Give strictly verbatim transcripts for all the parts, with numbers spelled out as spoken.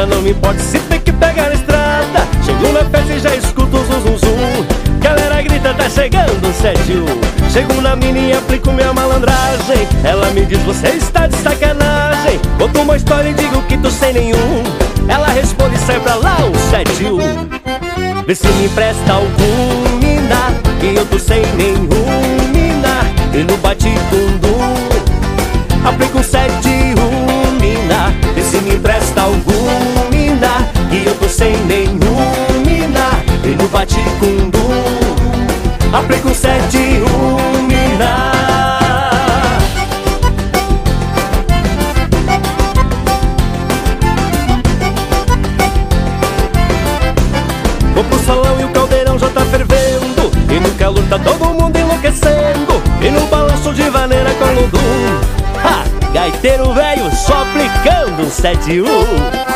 Já não me importa se tem que pegar a estrada. Chego na festa e já escuto o zum zum zum. Galera grita, tá chegando o sete um. Chego na mini e aplico minha malandragem. Ela me diz, você está de sacanagem. Conto uma história e digo que tô sem nenhum. Ela responde, sai pra lá o sete um. Vê se me empresta algum, mina, que eu tô sem nenhum, mina. E no bate-cundum aplico um sete um, mina. Vê se me empresta algum, mina, que eu tô sem nenhum, mina. E no bate-cundum aplico um sete um, mina. Vou pro salão e o caldeirão já tá fervendo. E no calor tá todo mundo enlouquecendo. E no balanço de vaneira com ludum, ha! Gaiteiro velho só aplicando um sete um.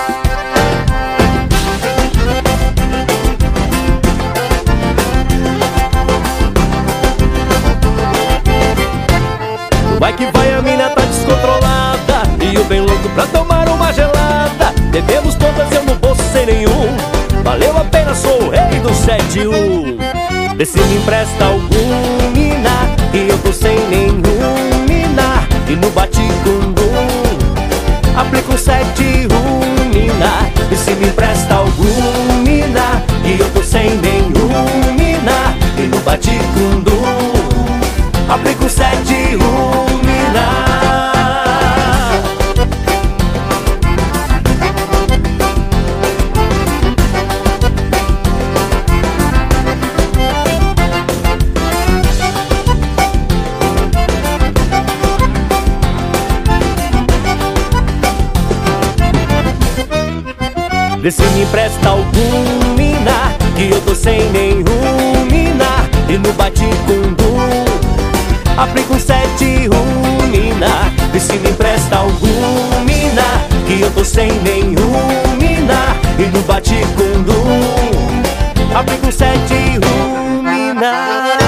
Vai que vai, a mina tá descontrolada e eu bem louco pra tomar uma gelada. Bebemos todas, eu no bolso sem nenhum. Valeu a pena, sou o rei do sete um. Vê se me empresta algum, mina, que eu tô sem nenhum, mina. E no bate-cundum aplico um sete um, mina. Vê se me empresta algum, mina, que eu tô sem nenhum, mina. E no bate-cundum aplico um sete um, mina. Vê se me empresta algum, mina, que eu tô sem nenhum, mina. E no bate-cundum aplico um sete um, mina. Vê se me empresta algum, mina, que eu tô sem nenhum, mina. E no bate-cundum aplico um sete um, mina.